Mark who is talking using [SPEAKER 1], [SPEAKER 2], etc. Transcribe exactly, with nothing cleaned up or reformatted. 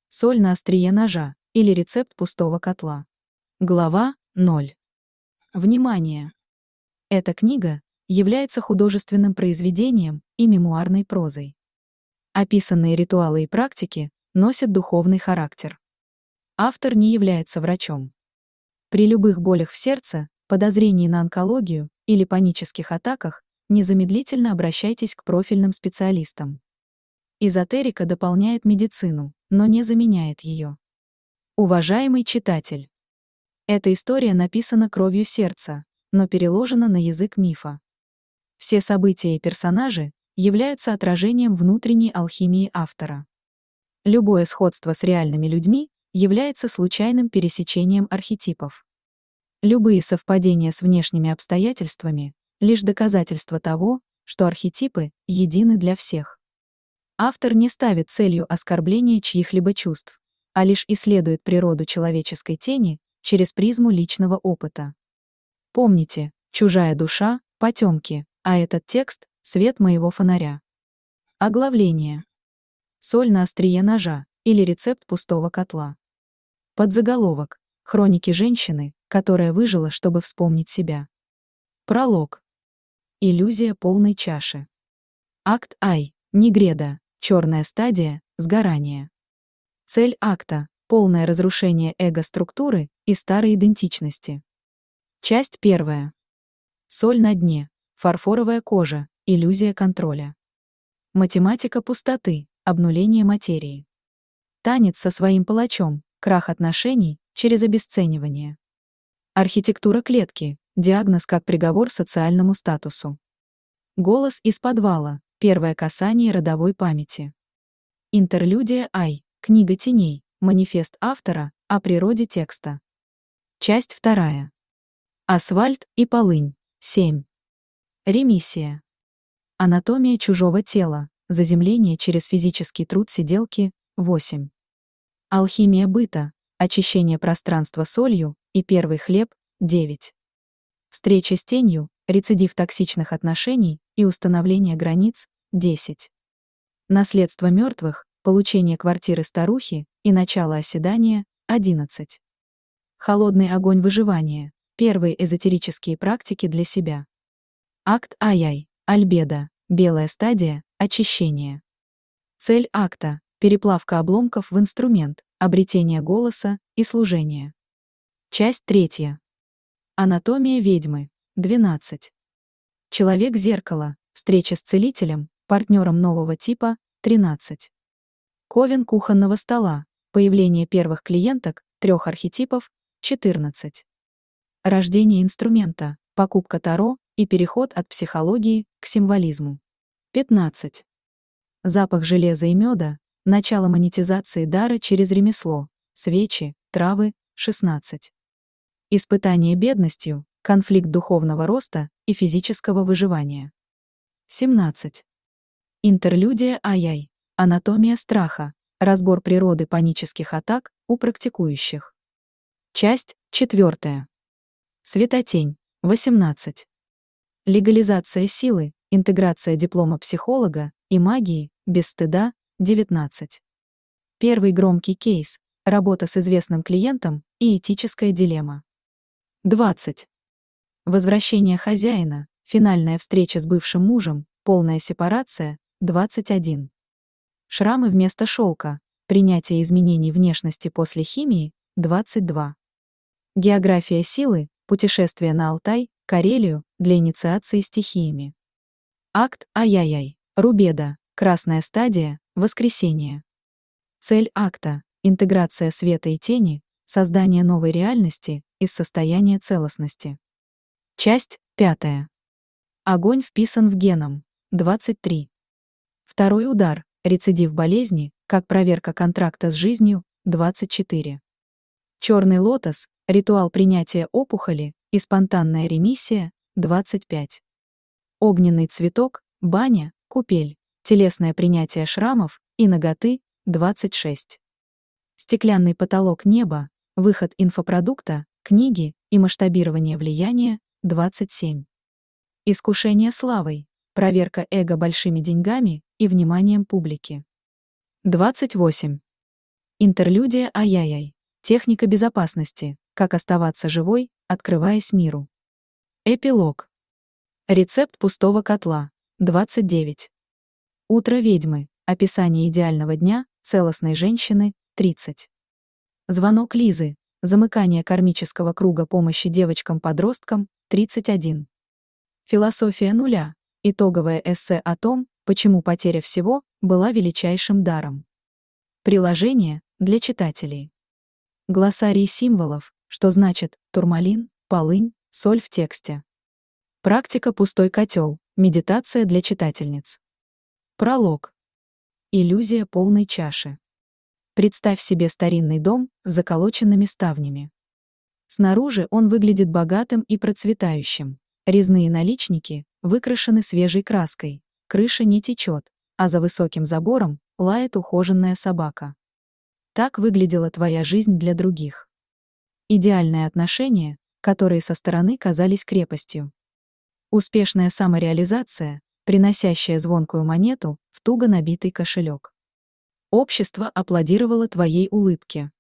[SPEAKER 1] Соль на острие ножа или рецепт пустого котла. Глава ноль. Внимание! Эта книга является художественным произведением и мемуарной прозой. Описанные ритуалы и практики носят духовный характер. Автор не является врачом. При любых болях в сердце, подозрении на онкологию или панических атаках незамедлительно обращайтесь к профильным специалистам. Эзотерика дополняет медицину, но не заменяет ее. Уважаемый читатель, эта история написана кровью сердца, но переложена на язык мифа. Все события и персонажи являются отражением внутренней алхимии автора. Любое сходство с реальными людьми является случайным пересечением архетипов. Любые совпадения с внешними обстоятельствами — лишь доказательство того, что архетипы едины для всех. Автор не ставит целью оскорбления чьих-либо чувств, а лишь исследует природу человеческой тени через призму личного опыта. Помните, чужая душа — потемки, а этот текст — свет моего фонаря. Оглавление. Соль на острие ножа или рецепт пустого котла. Подзаголовок. Хроники женщины, которая выжила, чтобы вспомнить себя. Пролог. Иллюзия полной чаши. Акт Ай. Нигреда. Черная стадия. Сгорание. Цель акта. Полное разрушение эго-структуры и старой идентичности. Часть первая. Соль на дне. Фарфоровая кожа. Иллюзия контроля. Математика пустоты. Обнуление материи. Танец со своим палачом. Крах отношений через обесценивание. Архитектура клетки. Диагноз как приговор социальному статусу. Голос из подвала. Первое касание родовой памяти. Интерлюдия Ай. Книга теней. Манифест автора о природе текста. Часть вторая. Асфальт и полынь. семь. Ремиссия. Анатомия чужого тела. Заземление через физический труд сиделки. восемь. Алхимия быта. Очищение пространства солью и первый хлеб. девять. Встреча с тенью. Рецидив токсичных отношений и установление границ. десять. Наследство мертвых. Получение квартиры старухи и начало оседания. одиннадцать. Холодный огонь выживания. Первые эзотерические практики для себя. Акт Ай-Яй. Альбедо. Белая стадия. Очищение. Цель акта. Переплавка обломков в инструмент, обретение голоса и служение. Часть третья. Анатомия ведьмы. двенадцать. Человек-зеркало. Встреча с целителем, партнером нового типа. тринадцать. Ковен кухонного стола. Появление первых клиенток, трех архетипов. четырнадцать. Рождение инструмента, покупка таро и переход от психологии к символизму. пятнадцать. Запах железа и меда. Начало монетизации дара через ремесло. Свечи, травы. шестнадцать. Испытание бедностью. Конфликт духовного роста и физического выживания. семнадцать. Интерлюдия Ай-Яй. Анатомия страха. Разбор природы панических атак у практикующих. Часть четвертая. Светотень. восемнадцать. Легализация силы. Интеграция диплома психолога и магии без стыда. девятнадцать. Первый громкий кейс. Работа с известным клиентом и этическая дилемма. двадцать. Возвращение хозяина. Финальная встреча с бывшим мужем. Полная сепарация. двадцать один. Шрамы вместо шелка. Принятие изменений внешности после химии. двадцать два. География силы. Путешествие на Алтай, Карелию для инициации стихиями. Акт Ай-Яй-Яй. Рубеда. Красная стадия. Воскресение. Цель акта. Интеграция света и тени. Создание новой реальности из состояния целостности. Часть пятая. Огонь вписан в геном. двадцать три. Второй удар. Рецидив болезни, как проверка контракта с жизнью. двадцать четыре. Черный лотос. Ритуал принятия опухоли и спонтанная ремиссия. двадцать пять. Огненный цветок. Баня. Купель. Телесное принятие шрамов и наготы. двадцать шесть. Стеклянный потолок неба. Выход инфопродукта, книги и масштабирование влияния. двадцать семь. Искушение славой. Проверка эго большими деньгами и вниманием публики. двадцать восемь. Интерлюдия ай-яй-яй. Техника безопасности. Как оставаться живой, открываясь миру. Эпилог. Рецепт пустого котла. двадцать девять. Утро ведьмы. Описание идеального дня целостной женщины. тридцать. Звонок Лизы. Замыкание кармического круга помощи девочкам-подросткам. тридцать один. Философия нуля. Итоговое эссе о том, почему потеря всего была величайшим даром. Приложение для читателей. Глоссарий символов, что значит турмалин, полынь, соль в тексте. Практика «Пустой котел», медитация для читательниц. Пролог. Иллюзия полной чаши. Представь себе старинный дом с заколоченными ставнями. Снаружи он выглядит богатым и процветающим. Резные наличники выкрашены свежей краской, крыша не течет, а за высоким забором лает ухоженная собака. Так выглядела твоя жизнь для других. Идеальные отношения, которые со стороны казались крепостью. Успешная самореализация, приносящая звонкую монету в туго набитый кошелек. Общество аплодировало твоей улыбке.